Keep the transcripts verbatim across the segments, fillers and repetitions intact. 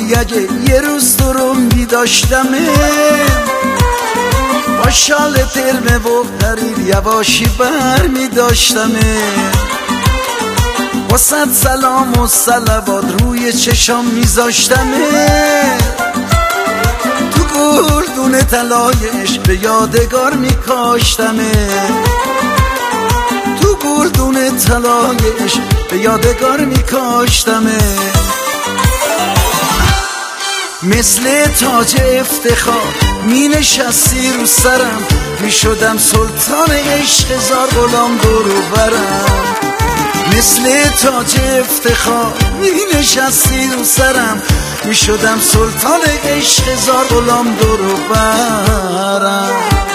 میکنی اگه یه روز تو رو میداشتمه، با شال ترمه و قریر یواشی بر میداشتمه، با صد سلام و صلوات روی چشام میذاشتمه، تو گردون طلایش به یادگار میکاشتمه، تو گردون طلایش به یادگار میکاشتمه، مثل تاج افتخار می نشستی رو سرم، می شدم سلطان عشق هزار غلام دور و برم، مثل تاج افتخار می نشستی رو سرم، می شدم سلطان عشق هزار غلام دور و برم.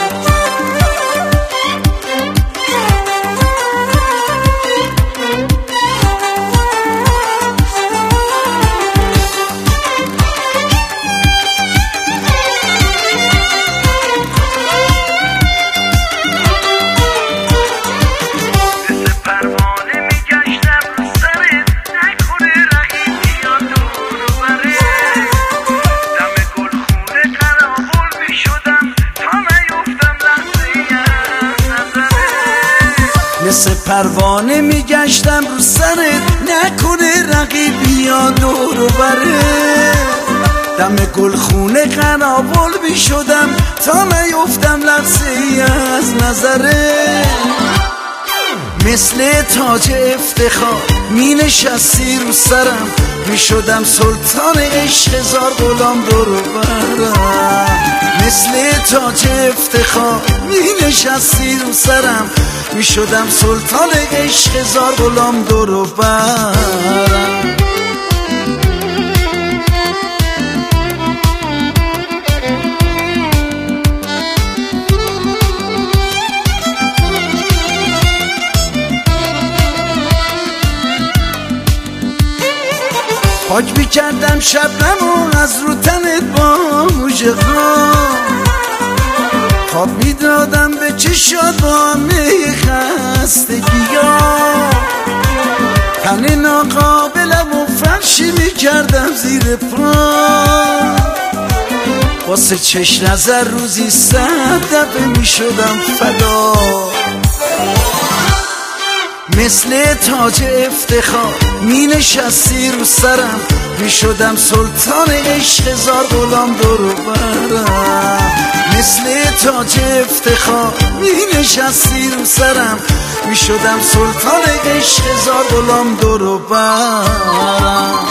مثل پروانه میگشتم رو سرت، نکنه رقیب بیاد دور و بره، دم گلخونه قنابل میشدم تا نیفتم لحظه ای از نظره، مثل تاج افتخار می نشستی رو سرم، می شدم سلطان عشق هزار غلام دور و برم، مثل تاج افتخار می نشستی رو سرم، می شدم سلطان عشق هزار غلام دور و برم. پاک میکردم شبنمو از رو تنت با موجه خان، خواب میدادم به چشات با همه خستگیا، تن ناقابلم و فرشی میکردم زیر پا، واسه چش نظر روزی صد دفعه میشدم فدا، مثل تاج افتخار می نشستی رو سرم، می شدم سلطان عشق هزار غلام دور و برم، مثل تاج افتخار می نشستی رو سرم، می شدم سلطان عشق هزار غلام دور و برم.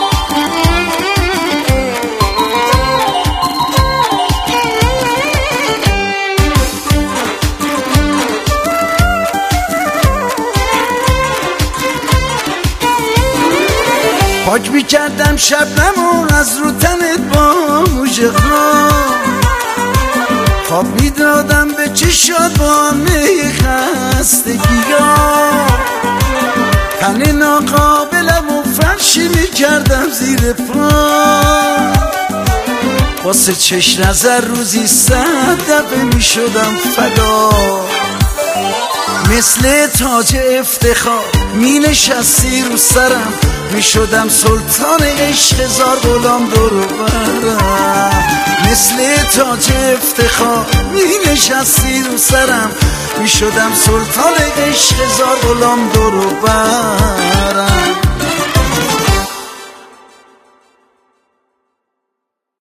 پاک میکردم شبنمو از رو تنت با موجه خان، خواب میدادم به چشات با همه خستگیا، تن ناقابلم و فرشی میکردم زیر پا، واسه چش نظر روزی صد دفعه میشدم فدا، مثل تاج افتخار می نشستی رو سرم، می شدم سلطان عشق هزار غلام دور و برم، مثل تاج افتخار می نشستی رو سرم، می شدم سلطان عشق هزار غلام دور و برم.